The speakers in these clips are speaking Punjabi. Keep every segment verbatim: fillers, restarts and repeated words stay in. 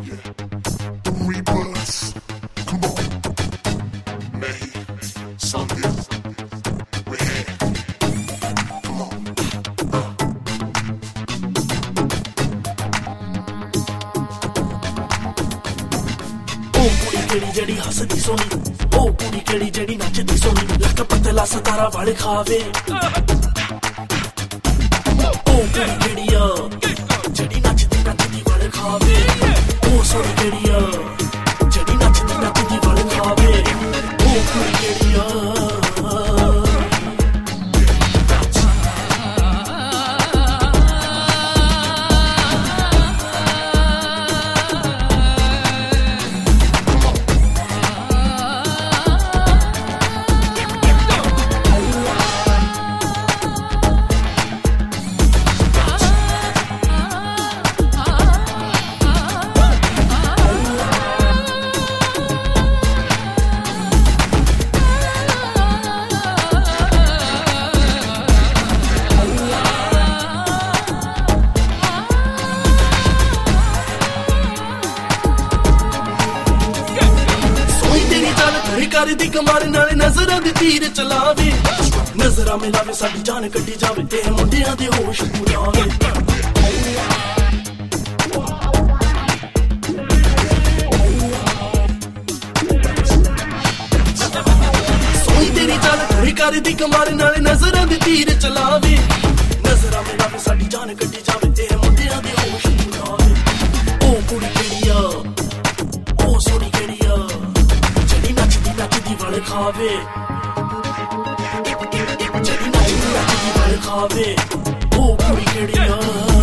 The rebirth. Come on. May. Sunday. We're here. Come on. Oh, ਕੁੜੀ ਕਿਹੜੀ ਜਿਹੜੀ ਹੱਸਦੀ ਸੋਹਣੀ, ਉਹ ਕੁੜੀ ਕਿਹੜੀ ਜਿਹੜੀ ਨੱਚਦੀ ਸੋਹਣੀ, ਲੱਕ ਪਤਲਾ ਸਤਾਰਾ ਵਾਲੇ ਖਾਵੇ। ਉਹ ਕੁੜੀ ਕਿਹੜੀ ਆ ਜਿਹੜੀ ਨੱਚਦੀ ਨੱਚਦੀ ਵਾਲੇ ਖਾਵੇ, ਉਹ ਸੋਹਣੀ ਕਿਹੜੀ ਆ ਜਿਹੜੀ ਨੱਚਦੀ ਨੱਚਦੀ ਵਾਲੇ ਖਾਵੇ, ਉਹ ਕੁੜੀ ਕਿਹੜੀ ਆ। ਕਰਦੀ ਕਮਾਰ ਨਾਲੇ ਨਜ਼ਰਾਂ ਦੀ ਤੀਰ ਚਲਾਵੇ, ਨਜ਼ਰਾਂ ਮਿਲਾਵੇ ਸਾਡੀ ਜਾਨ ਕੱਢੀ ਜਾਵੇ, ਇਹ ਮੁੰਡਿਆਂ ਦੇ ਹੋਸ਼ ਪੁਰਾਵੇ। ਸੋਹਣੀ ਤੇਰੀ ਚਾਲ ਥੋੜੀ ਕਰਦੀ ਕਮਾਰ ਨਾਲੇ ਨਜ਼ਰਾਂ ਦੀ ਤੀਰ ਚਲਾਵੇ, ਨਜ਼ਰਾਂ ਮਿਲਾਵੇ ਸਾਡੀ ਜਾਨ ਕੱਢੀ ਜਾਵੇ, ਇਹ ਮੁੰਡਿਆਂ ਦੇ ਹੋਸ਼ ਪੁਰਾਵੇ। ਉਹ ਕੁੜੀ ਕਿਹੜੀ ਆ, ਉਹ ਸੋਹਣੀ ਕਿਹੜੀ ਆ ਨੱਚਦੀ ਵਾਲੇ ਖਾਵੇ, ਜਿਹੜੀ ਨੱਚਦੀ ਨੱਚਦੀ ਵਾਲੇ ਖਾਵੇ, ਉਹ ਕੁੜੀ ਕਿਹੜੀ ਆ।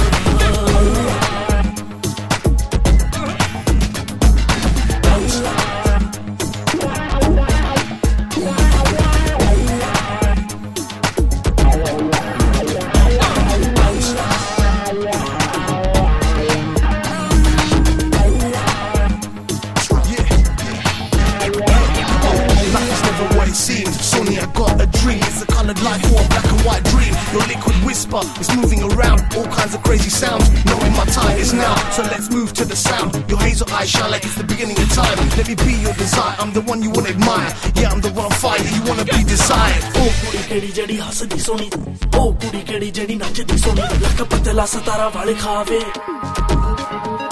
Sonny, I got a dream. It's a colored life or a black and white dream. Your liquid whisper is moving around, all kinds of crazy sounds. Knowing my time is now, so let's move to the sound. Your hazel eyes shine like it's the beginning of time. Let me be your desire. I'm the one you wanna admire. Yeah, I'm the one on fire. You wanna be desired. Oh, ਕੁੜੀ ਕਿਹੜੀ ਜਿਹੜੀ ਹੱਸਦੀ ਸੋਹਣੀ, ਉਹ ਕੁੜੀ ਕਿਹੜੀ ਜਿਹੜੀ ਨੱਚਦੀ ਸੋਹਣੀ, ਲੱਕ ਪਤਲਾ ਸਤਾਰਾ ਵਾਲੇ ਖਾਵੇ।